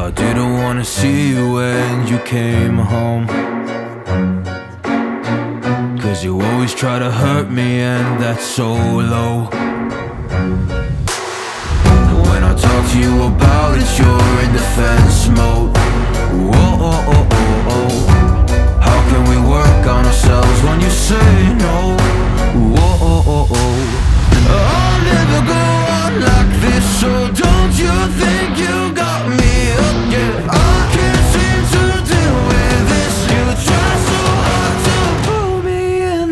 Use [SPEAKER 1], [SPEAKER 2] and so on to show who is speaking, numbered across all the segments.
[SPEAKER 1] I didn't wanna see you when you came home, 'cause you always try to hurt me, and that's so low. When I talk to you about it, you're in defense mode. Whoa, oh, oh, oh, oh. How can we work on ourselves when you say no? Whoa, oh, oh, oh. I'll never go on like this, so don't you think you got me up, yeah. I can't seem to deal with this. You try so hard to pull me in.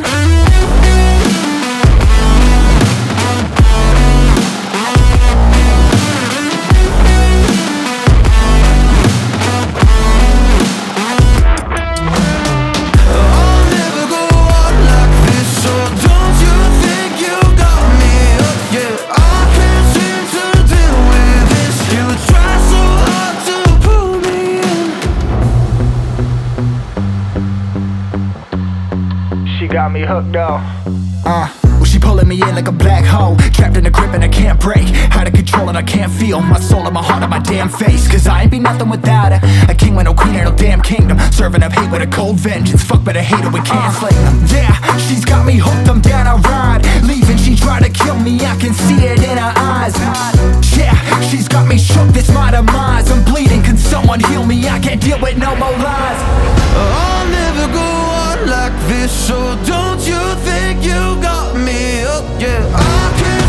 [SPEAKER 1] I'll never go on like this, so don't you think you got me up, yeah. I can't seem to deal with this. You try so hard to pull me in.
[SPEAKER 2] She got me hooked up.
[SPEAKER 3] Well, she pulling me in like a black hole, trapped in a grip and I can't break. Out of control and I can't feel my soul and my heart on my damn face. 'Cause I ain't be nothing without her. A king with no queen and no damn kingdom, serving up hate with a cold vengeance. Fuck, but I hate it, we can't slay them. Yeah, she's got me hooked, I'm down, I ride. Leaving, she tried to kill me, I can see it in her eyes. Yeah, she's got me shook, this my demise. I'm bleeding, can someone heal me? I can't deal with no more lies.
[SPEAKER 1] I'll never go on like this, so don't you think you got me up, yeah. I can't